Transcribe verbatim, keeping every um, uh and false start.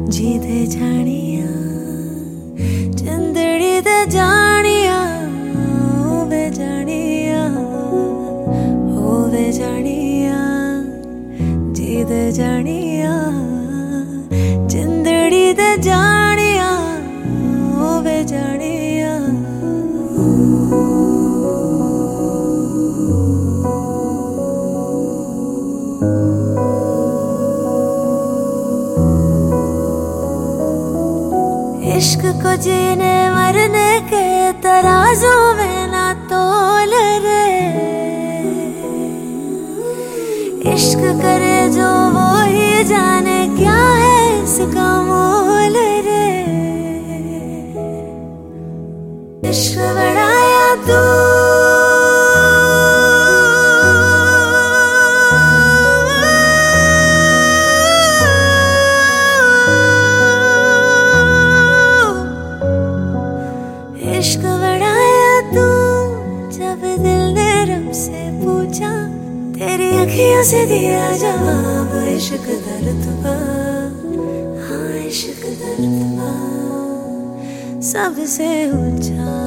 जी दे जानिया चंदड़ी दे जानिया वे जानिया हो वे जानिया जी दे जानिया चंदड़ी दे जानिया वे जानिया। इश्क को जीने मरने के तराजू में ना तोल रे, इश्क करे जो वो ही जाने क्या है इसका मोल रे। इश्क बढ़ाया तू इश्क बढ़ाया तू जब दिल ने रब से पूछा, तेरी अखियों से दिया जवाब। इश्क दर्द बा, हाँ इश्क दर्द बा सबसे ऊंचा।